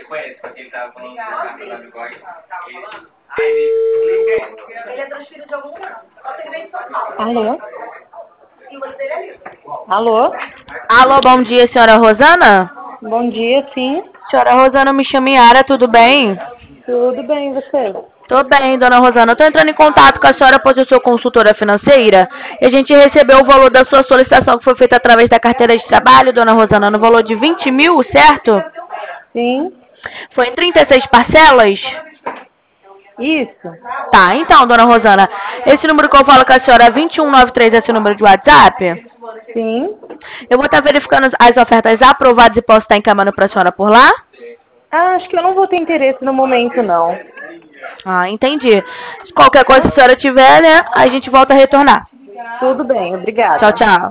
Ele é transferido de algum lugar. Só tem vez em São Paulo. Alô? E o olho dele é liso. Alô? Alô, bom dia, senhora Rosana? Bom dia, sim. Senhora Rosana, me chamo Yara, tudo bem? Tudo bem, e você? Tô bem, dona Rosana. Eu tô entrando em contato com a senhora, pois eu sou consultora financeira. E a gente recebeu o valor da sua solicitação que foi feita através da carteira de trabalho, dona Rosana, no valor de 20 mil, certo? Sim. Foi em 36 parcelas? Isso. Tá, então, dona Rosana, esse número que eu falo com a senhora, 2193, esse número de WhatsApp? Sim. Eu vou estar verificando as ofertas aprovadas e posso estar encaminhando para a senhora por lá? Ah, acho que eu não vou ter interesse no momento, não. Ah, entendi. Se qualquer coisa que a senhora tiver, né, a gente volta a retornar. Tudo bem, Tchau, obrigada. tchau.